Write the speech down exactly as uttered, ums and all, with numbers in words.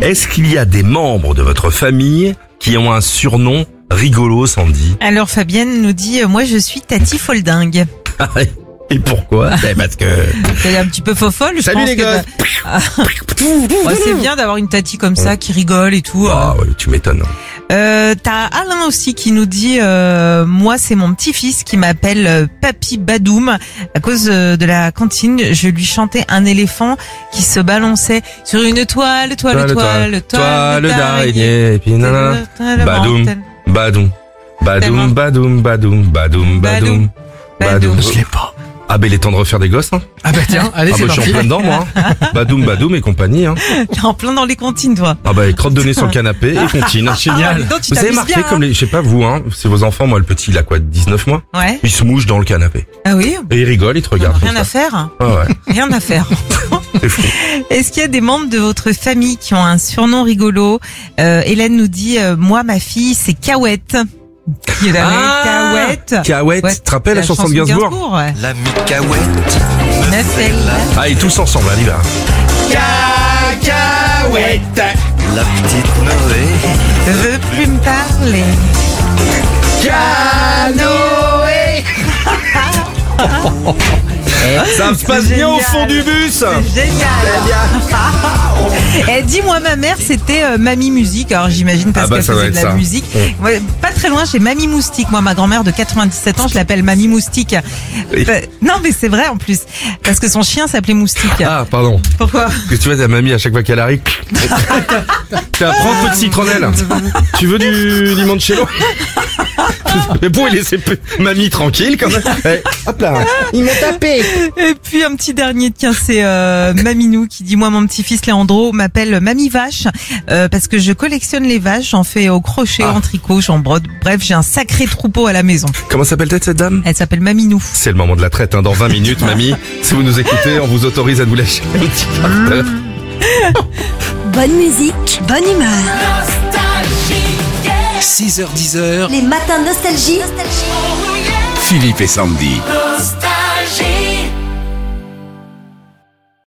Est-ce qu'il y a des membres de votre famille qui ont un surnom rigolo, Sandy? Alors Fabienne nous dit, euh, moi je suis Tati Foldingue. Et pourquoi? Ben parce que... C'est un petit peu fofolle, je Salut pense les que... gosses. bah, ouais, c'est bien d'avoir une Tati comme ça qui rigole et tout. Ah ouais, tu m'étonnes. Euh, t'as Alain aussi qui nous dit, euh, moi c'est mon petit-fils qui m'appelle euh, Papy Badoum. À cause euh, de la cantine, je lui chantais un éléphant qui se balançait sur une toile, toile, toile, toile d'araignée. Et puis nanana. Badoum, badoum, badoum, badoum, badoum, badoum, badoum, badoum. Je l'ai pas. Ah ben il est temps de refaire des gosses, hein. Ah bah tiens, allez, Ah c'est bah je suis parti. en plein dedans moi, hein. Badoum, badoum et compagnie, hein. T'es en plein dans les cantines, toi. Ah bah crotte de nez sur le canapé et continue. Ah, dis donc, tu Vous avez t'amuses marqué bien, comme les, je sais pas vous, hein, c'est vos enfants, moi le petit il a quoi, dix-neuf mois? Ouais. Il se mouche dans le canapé. Ah oui. Et il rigole, il te regarde. Rien comme à ça. faire. Ah ouais, Rien à faire. c'est fou. Est-ce qu'il y a des membres de votre famille qui ont un surnom rigolo? euh, Hélène nous dit, euh, moi ma fille c'est Cahouette. Qui est la Ah, Cahouette. Cahouette, Ouais, tu te rappelles la, chanson de Gainsbourg? ouais. L'ami Cahouette. Nacelle. Allez, tous ensemble, allez là. Cacahuète. La petite Noé. Je veux plus me parler. Canoë. Ça se passe C'est bien au génial. fond du bus. C'est génial. Eh, dis, moi, ma mère, c'était euh, Mamie Musique. Alors, j'imagine parce Ah bah, qu'elle ça doit faisait de être la ça. musique. Mm. Ouais, pas très loin, chez Mamie Moustique. Moi, ma grand-mère de quatre-vingt-dix-sept ans, je l'appelle Mamie Moustique. Oui. Bah, non, mais c'est vrai en plus. Parce que son chien s'appelait Moustique. Ah, pardon. Pourquoi? Parce que tu vois, ta mamie, à chaque fois qu'elle arrive, tu vas prendre un peu de citronnelle. Tu veux du limoncello? Mais bon, il laisser mamie tranquille quand même. Eh, hop là. Ils m'ont tapé. Et puis un petit dernier, tiens, c'est euh, Maminou qui dit, moi mon petit-fils Léandro m'appelle Mamie Vache euh, parce que je collectionne les vaches, j'en fais au crochet, Ah. en tricot, j'en brode. Bref, j'ai un sacré troupeau à la maison. Comment s'appelle-t-elle cette dame? Elle s'appelle Maminou. C'est le moment de la traite, hein. Dans vingt minutes, mamie. Si vous nous écoutez, on vous autorise à vous lâcher un petit quart Bonne musique, bonne humeur. six heures dix heures. Les matins nostalgie. Philippe et Sandy. Nostalgie.